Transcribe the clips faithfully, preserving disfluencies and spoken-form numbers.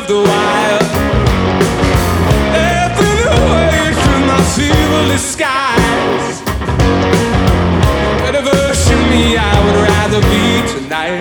the wire. Every away through my fearless skies. Better version me I would rather be tonight.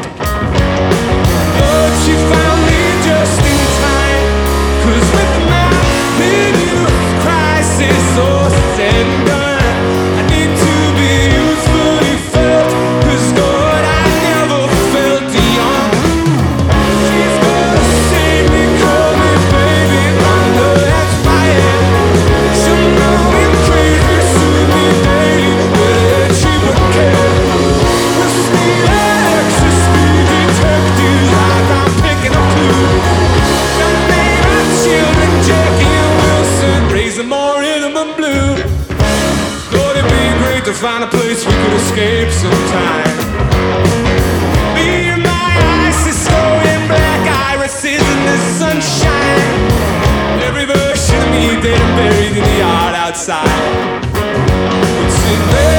But she found me just in time, 'cause with my mid-youth crisis all said and done, I need to be youthfully felt, 'cause God, I never felt the young. She's gonna see me, call me baby, under that fire. She'll know I'm crazy, sue me baby, but she would care. With speed access, speed detective, like I'm picking up clues. Don't name our children Jackie and Wilson, raising more rhythm and blues. Thought it'd be great to find a place we could escape sometime. Me and my ISIS glowing black irises in the sunshine. Every version of me dead and buried in the yard outside. Would sit there